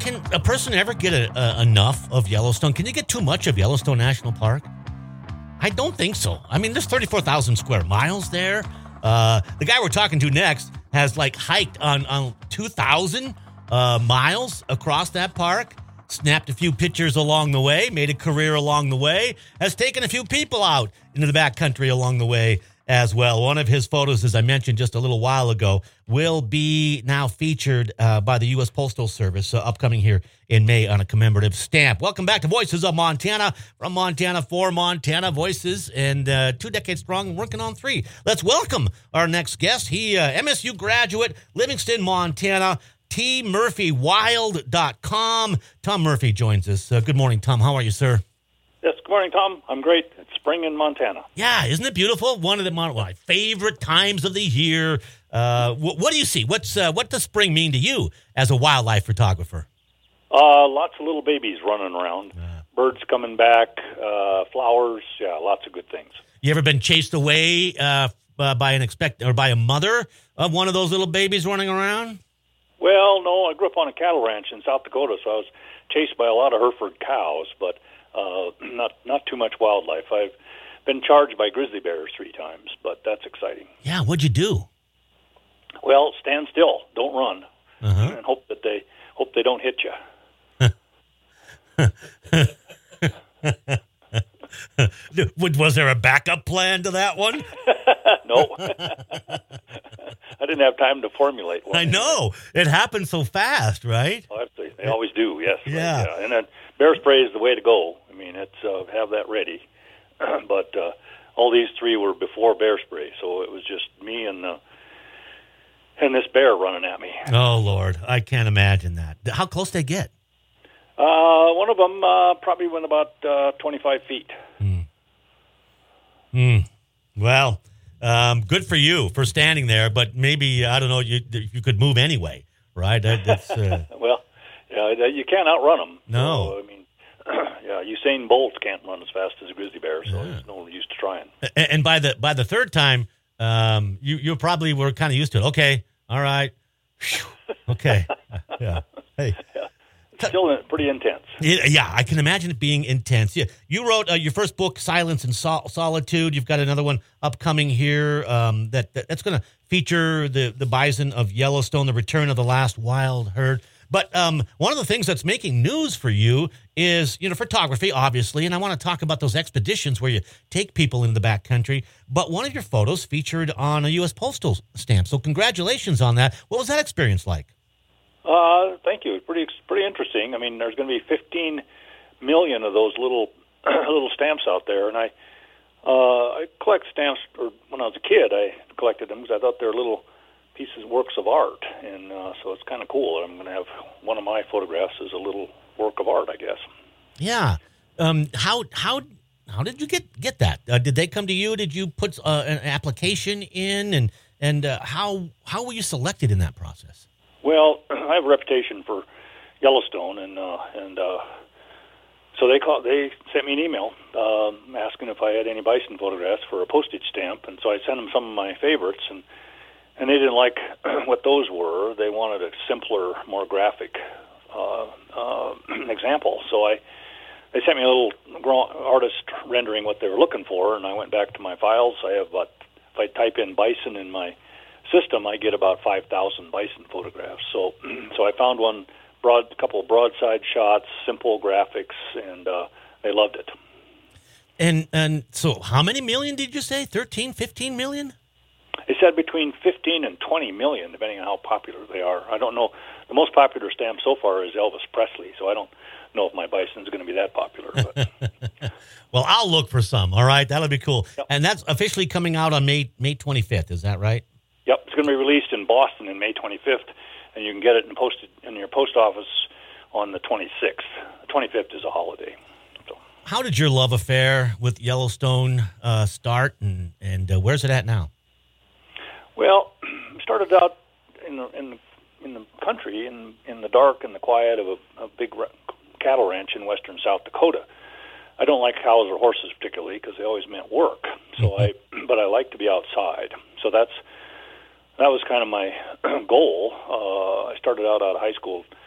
can a person ever get enough of Yellowstone? Can you get too much of Yellowstone National Park? I don't think so. I mean, there's 34,000 square miles there. The guy we're talking to next has hiked on 2,000 miles across that park, snapped a few pictures along the way, made a career along the way, has taken a few people out into the backcountry along the way as well. One of his photos, as I mentioned just a little while ago, will be now featured by the U.S. Postal Service upcoming here in May on a commemorative stamp. Welcome back to Voices of Montana, from Montana for Montana. Voices, and 2 decades strong, working on 3. Let's welcome our next guest. He MSU graduate, Livingston, Montana, tmurphywild.com. Tom Murphy joins us. Good morning, Tom. How are you, sir? Yes, good morning, Tom. I'm great. It's spring in Montana. Yeah, isn't it beautiful? One of my favorite times of the year. What do you see? What does spring mean to you as a wildlife photographer? Lots of little babies running around, birds coming back, flowers. Yeah, lots of good things. You ever been chased away by a mother of one of those little babies running around? Well, no. I grew up on a cattle ranch in South Dakota, so I was chased by a lot of Hereford cows, but not too much wildlife. I've been charged by grizzly bears 3 times, but that's exciting. Yeah, what'd you do? Well, stand still, don't run, and hope they don't hit you. Was there a backup plan to that one? No. I didn't have time to formulate one. I know. It happened so fast, right? Well, they always do, yes. Yeah. Right, and then bear spray is the way to go. I mean, it's have that ready. But all these 3 were before bear spray, so it was just me and this bear running at me. Oh, Lord. I can't imagine that. How close did they get? One of them probably went about 25 feet. Well, good for you for standing there, but maybe, I don't know, you could move anyway, right? Well, yeah, you can't outrun them. No. So, I mean, Usain Bolt can't run as fast as a grizzly bear, so there's no use to trying. And by the 3rd time, you probably were kind of used to it. Okay, all right. Okay. Yeah. Hey. Yeah. Still pretty intense. Yeah, I can imagine it being intense. Yeah, you wrote your first book, Silence and Solitude. You've got another one upcoming here that's going to feature the bison of Yellowstone, the return of the last wild herd. But one of the things that's making news for you is, photography, obviously, and I want to talk about those expeditions where you take people into the backcountry. But one of your photos featured on a U.S. Postal stamp, so congratulations on that. What was that experience like? Thank you. Pretty interesting. I mean, there's going to be 15 million of those little stamps out there, and I collect stamps. Or when I was a kid, I collected them because I thought they were little pieces, works of art, and so it's kind of cool. I'm going to have one of my photographs as a little work of art, I guess. Yeah. How did you get that? Did they come to you? Did you put an application in, and how were you selected in that process? Well, I have a reputation for Yellowstone, and so they sent me an email asking if I had any bison photographs for a postage stamp, and so I sent them some of my favorites, and they didn't like what those were. They wanted a simpler, more graphic example. So they sent me a little artist rendering what they were looking for, and I went back to my files. I have if I type in bison in my system, I get about 5,000 bison photographs. So I found a couple of broadside shots, simple graphics, and they loved it. And so how many million did you say? 13, 15 million? They said between 15 and 20 million, depending on how popular they are. I don't know. The most popular stamp so far is Elvis Presley, so I don't know if my bison is going to be that popular. But. Well, I'll look for some, all right? That'll be cool. Yep. And that's officially coming out on May 25th, is that right? Yep, it's going to be released in Boston on May 25th, and you can get it and posted in your post office on the 26th. The 25th is a holiday. So. How did your love affair with Yellowstone start, and where's it at now? Well, started out in the country, in the dark and the quiet of a big cattle ranch in western South Dakota. I don't like cows or horses particularly because they always meant work. So but I like to be outside. So that was kind of my goal. I started out of high school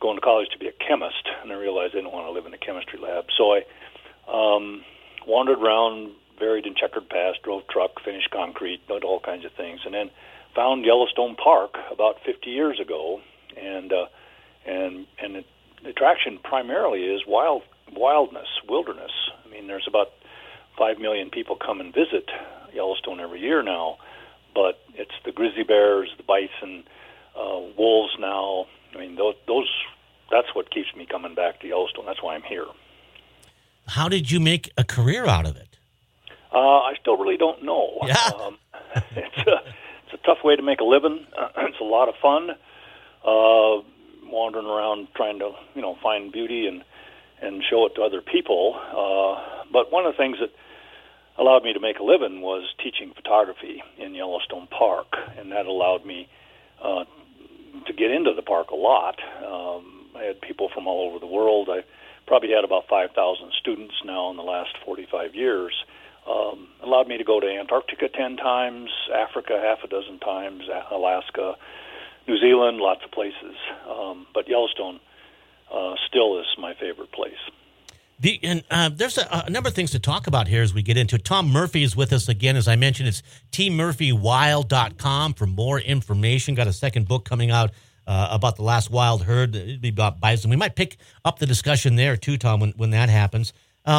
going to college to be a chemist, and I realized I didn't want to live in a chemistry lab. So I wandered around, varied and checkered paths, drove truck, finished concrete, did all kinds of things, and then found Yellowstone Park about 50 years ago, and the attraction primarily is wildness, wilderness. I mean, there's about 5 million people come and visit Yellowstone every year now, but it's the grizzly bears, the bison, wolves now. I mean, that's what keeps me coming back to Yellowstone. That's why I'm here. How did you make a career out of it? I still really don't know. Yeah. It's a tough way to make a living. It's a lot of fun, wandering around trying to find beauty and show it to other people. But one of the things that allowed me to make a living was teaching photography in Yellowstone Park, and that allowed me to get into the park a lot. I had people from all over the world. I probably had about 5,000 students now in the last 45 years. Allowed me to go to Antarctica 10 times, Africa half a dozen times, Alaska, New Zealand, lots of places. But Yellowstone still is my favorite place. There's a number of things to talk about here as we get into it. Tom Murphy is with us again. As I mentioned, it's tmurphywild.com for more information. Got a second book coming out about the last wild herd. It'd be about bison. We might pick up the discussion there too, Tom, when that happens.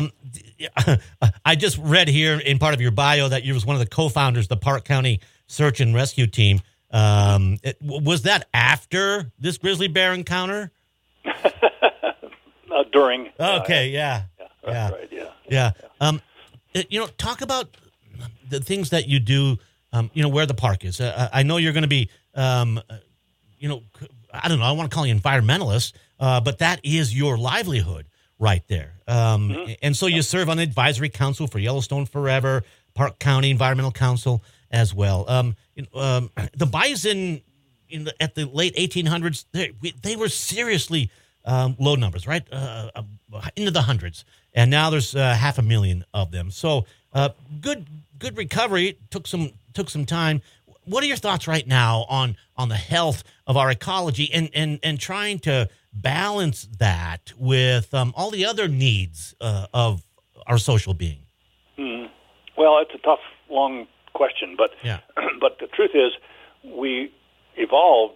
I just read here in part of your bio that you was one of the co-founders of the Park County Search and Rescue Team. Was that after this grizzly bear encounter? During. Okay, yeah. That's right, yeah. Talk about the things that you do, where the park is. I know you're going to be, I don't know, I want to call you environmentalist, but that is your livelihood right there. And so you serve on the advisory council for Yellowstone Forever, Park County Environmental Council as well. The bison at the late 1800s, they were seriously low numbers, right? Into the hundreds. And now there's 500,000 of them. So good recovery. Took some time. What are your thoughts right now on the health of our ecology and trying to balance that with all the other needs of our social being? Well, it's a tough, long question, but but the truth is we evolved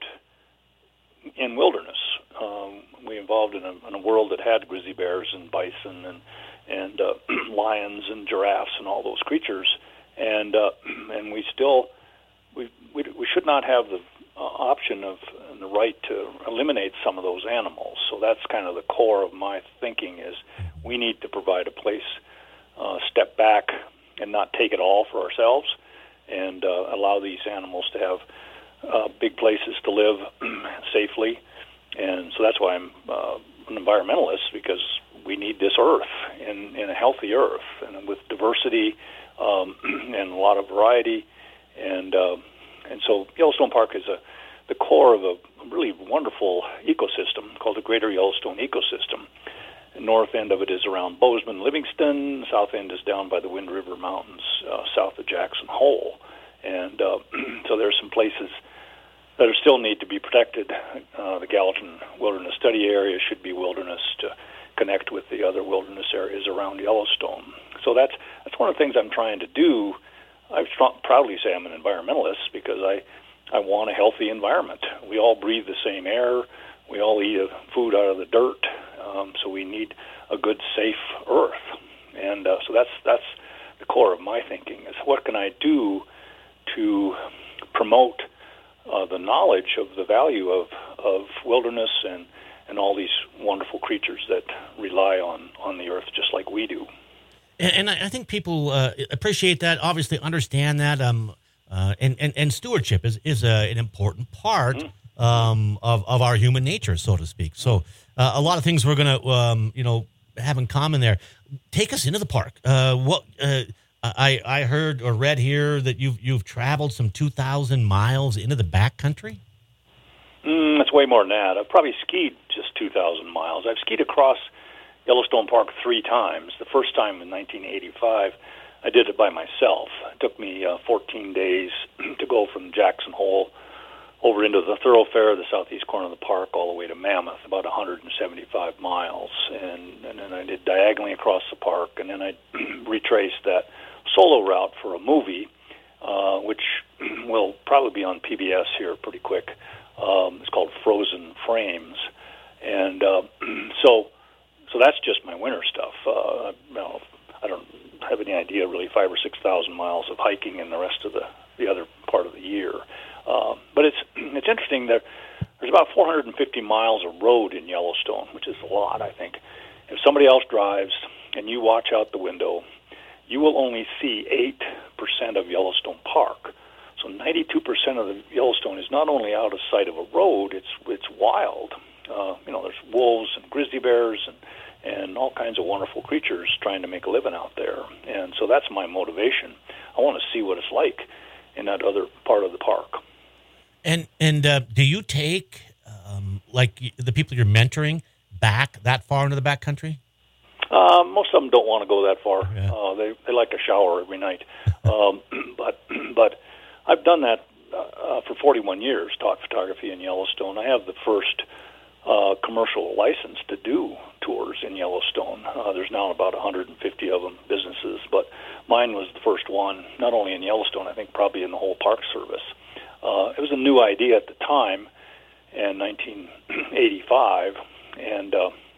in wilderness. We evolved in a world that had grizzly bears and bison and lions and giraffes and all those creatures, and we still we should not have the option of and the right to eliminate some of those animals. So that's kind of the core of my thinking is we need to provide a place, step back and not take it all for ourselves, and allow these animals to have big places to live safely. And so that's why I'm an environmentalist, because we need this earth in a healthy earth and with diversity and a lot of variety. And so Yellowstone Park is the core of a really wonderful ecosystem called the Greater Yellowstone Ecosystem. The north end of it is around Bozeman, Livingston. The south end is down by the Wind River Mountains, south of Jackson Hole. And so there's some places that still need to be protected. The Gallatin Wilderness Study Area should be wilderness to connect with the other wilderness areas around Yellowstone. So that's one of the things I'm trying to do. I proudly say I'm an environmentalist because I want a healthy environment. We all breathe the same air. We all eat food out of the dirt. So we need a good, safe earth. And so that's the core of my thinking is what can I do to promote the knowledge of the value of wilderness and all these wonderful creatures that rely on the earth just like we do. And I think people appreciate that, obviously understand that, and stewardship is an important part of our human nature, so to speak. So a lot of things we're going to have in common there. Take us into the park. I heard or read here that you've traveled some 2,000 miles into the backcountry? It's way more than that. I've probably skied just 2,000 miles. I've skied across Yellowstone Park 3 times. The first time in 1985, I did it by myself. It took me 14 days to go from Jackson Hole over into the thoroughfare, the southeast corner of the park, all the way to Mammoth, about 175 miles. And then I did diagonally across the park, and then I retraced that solo route for a movie, which will probably be on PBS here pretty quick. It's called Frozen Frames. And so that's just my winter stuff. I don't have any idea, really, 5,000 or 6,000 miles of hiking in the rest of the other part of the year. But it's interesting that there's about 450 miles of road in Yellowstone, which is a lot, I think. If somebody else drives and you watch out the window, you will only see 8% of Yellowstone Park. So 92% of the Yellowstone is not only out of sight of a road, it's wild. There's wolves and grizzly bears and all kinds of wonderful creatures trying to make a living out there. And so that's my motivation. I want to see what it's like in that other part of the park. And do you take, like the people you're mentoring, back that far into the backcountry? Most of them don't want to go that far. Yeah. They like a shower every night. But I've done that for 41 years, taught photography in Yellowstone. I have the first commercial license to do tours in Yellowstone. There's now about 150 of them, businesses, but mine was the first one, not only in Yellowstone, I think probably in the whole Park Service. It was a new idea at the time in 1985, and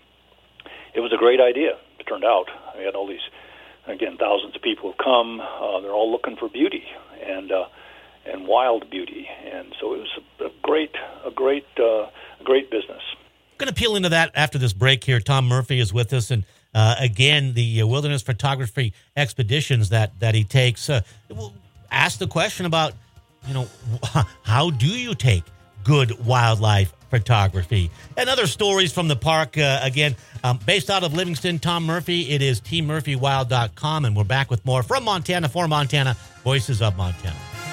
it was a great idea, it turned out. I had all these, again, thousands of people who come. They're all looking for beauty and wild beauty, and so it was a great business. I'm going to peel into that after this break here. Tom Murphy is with us, and again, the wilderness photography expeditions that he takes. We'll ask the question about, how do you take good wildlife photography? And other stories from the park. Again, based out of Livingston, Tom Murphy. It is tmurphywild.com, and we're back with more from Montana, for Montana, Voices of Montana.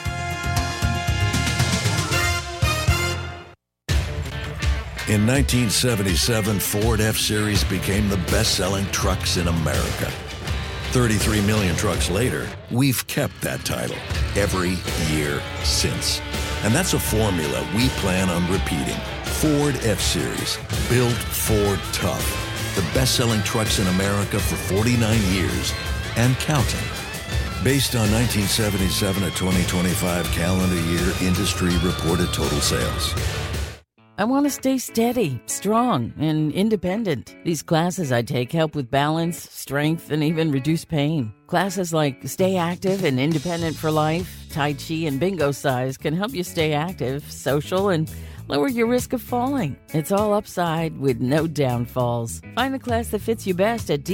In 1977, Ford F-Series became the best-selling trucks in America. 33 million trucks later, we've kept that title every year since. And that's a formula we plan on repeating. Ford F-Series, built Ford tough. The best-selling trucks in America for 49 years and counting. Based on 1977 to 2025 calendar year industry reported total sales. I want to stay steady, strong, and independent. These classes I take help with balance, strength, and even reduce pain. Classes like Stay Active and Independent for Life, Tai Chi, and Bingo Size can help you stay active, social, and lower your risk of falling. It's all upside with no downfalls. Find the class that fits you best at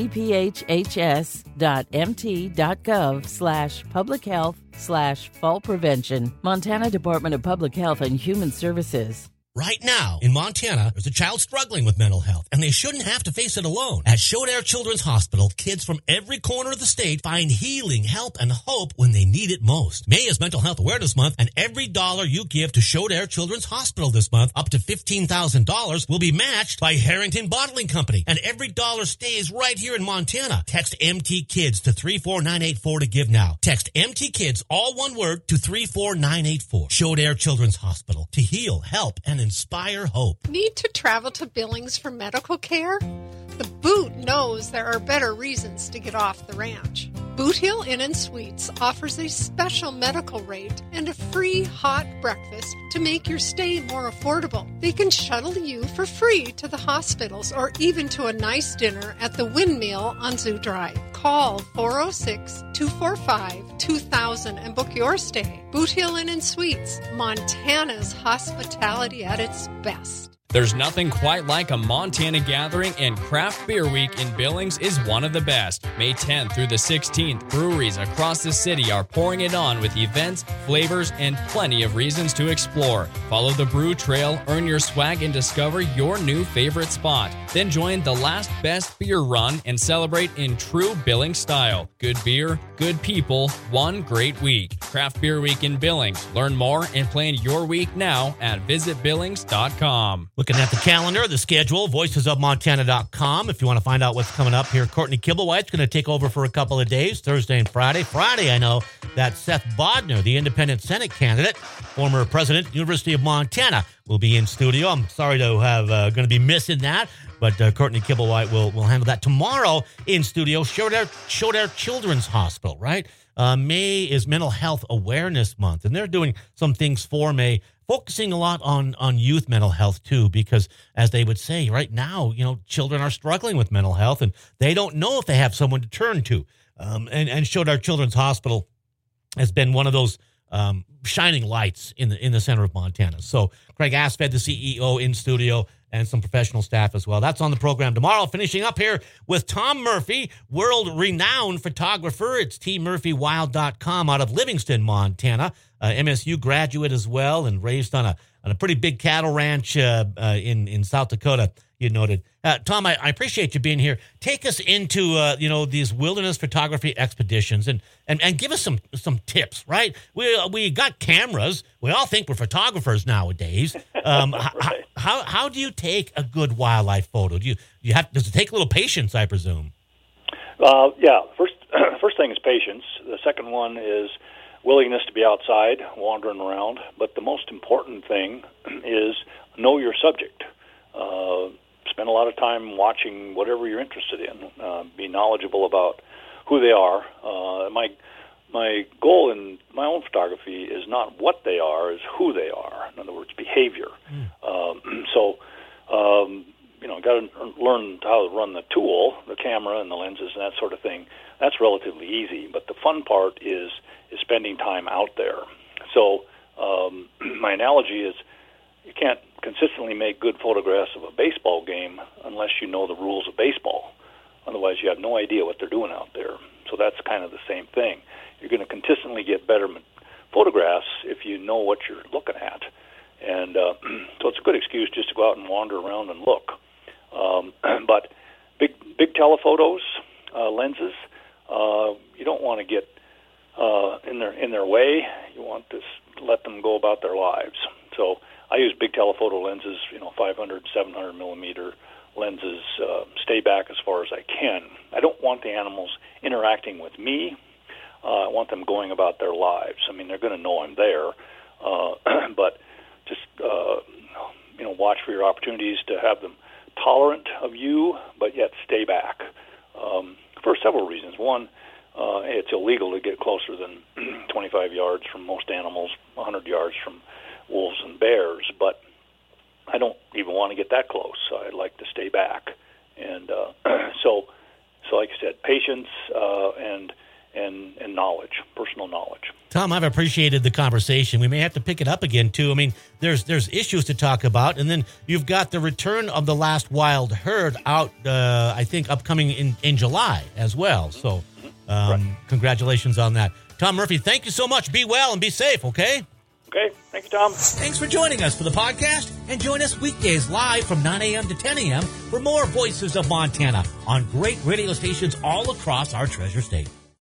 dphhs.mt.gov/public health/fall prevention. Montana Department of Public Health and Human Services. Right now, in Montana, there's a child struggling with mental health, and they shouldn't have to face it alone. At Shodair Children's Hospital, kids from every corner of the state find healing, help, and hope when they need it most. May is Mental Health Awareness Month, and every dollar you give to Shodair Children's Hospital this month, up to $15,000, will be matched by Harrington Bottling Company, and every dollar stays right here in Montana. Text MT Kids to 34984 to give now. Text MT Kids, all one word, to 34984. Shodair Children's Hospital, to heal, help, and inspire hope. Need to travel to Billings for medical care? The Boot knows there are better reasons to get off the ranch. Boot Hill Inn and Suites offers a special medical rate and a free hot breakfast to make your stay more affordable. They can shuttle you for free to the hospitals or even to a nice dinner at the Windmill on Zoo Drive. Call 406-245-2000 and book your stay. Boot Hill Inn and Suites, Montana's hospitality at its best. There's nothing quite like a Montana gathering, and Craft Beer Week in Billings is one of the best. May 10th through the 16th, breweries across the city are pouring it on with events, flavors, and plenty of reasons to explore. Follow the brew trail, earn your swag, and discover your new favorite spot. Then join the Last Best Beer Run and celebrate in true Billings style. Good beer, good people, one great week. Craft Beer Week in Billings. Learn more and plan your week now at visitbillings.com. Looking at the calendar, the schedule, voicesofmontana.com. If you want to find out what's coming up here, Courtney Kibblewhite's going to take over for a couple of days, Thursday and Friday. Friday, I know that Seth Bodner, the independent Senate candidate, former president, University of Montana, will be in studio. I'm sorry to have going to be missing that, but Courtney Kibblewhite will handle that tomorrow in studio. Shodair Children's Hospital, right? May is Mental Health Awareness Month, and they're doing some things for May, focusing a lot on youth mental health too, because as they would say right now, children are struggling with mental health and they don't know if they have someone to turn to. And Shodair Children's Hospital has been one of those shining lights in the center of Montana. So Craig Asfed, the CEO, in studio, and some professional staff as well. That's on the program tomorrow. Finishing up here with Tom Murphy, world-renowned photographer. It's tmurphywild.com out of Livingston, Montana. MSU graduate as well, and raised on a pretty big cattle ranch in South Dakota, you noted. Tom, I appreciate you being here. Take us into these wilderness photography expeditions and give us some tips, right? We got cameras. We all think we're photographers nowadays. Right. How do you take a good wildlife photo? Does it take a little patience, I presume? Yeah. First thing is patience. The second one is willingness to be outside, wandering around. But the most important thing is know your subject. Spend a lot of time watching whatever you're interested in. Be knowledgeable about who they are. My goal in my own photography is not what they are, is who they are. In other words, behavior. Got to learn how to run the tool, the camera and the lenses and that sort of thing. That's relatively easy. But the fun part is spending time out there. So my analogy is you can't consistently make good photographs of a baseball game unless you know the rules of baseball. Otherwise, you have no idea what they're doing out there. So that's kind of the same thing. You're going to consistently get better photographs if you know what you're looking at. And so it's a good excuse just to go out and wander around and look. But big telephotos, lenses, you don't want to get in their way. You want to let them go about their lives. So I use big telephoto lenses, 500, 700 millimeter lenses, stay back as far as I can. I don't want the animals interacting with me. I want them going about their lives. I mean, they're going to know I'm there, but just, watch for your opportunities to have them tolerant of you, but yet stay back for several reasons. One, it's illegal to get closer than 25 yards from most animals, 100 yards from wolves and bears, but I don't even want to get that close. I like to stay back. And so like I said, patience and knowledge, personal knowledge. Tom, I've appreciated the conversation. We may have to pick it up again, too. I mean, there's issues to talk about, and then you've got the return of the last wild herd out, I think, upcoming in July as well. So Congratulations on that. Tom Murphy, thank you so much. Be well and be safe, okay? Okay. Thank you, Tom. Thanks for joining us for the podcast, and join us weekdays live from 9 a.m. to 10 a.m. for more Voices of Montana on great radio stations all across our treasure state.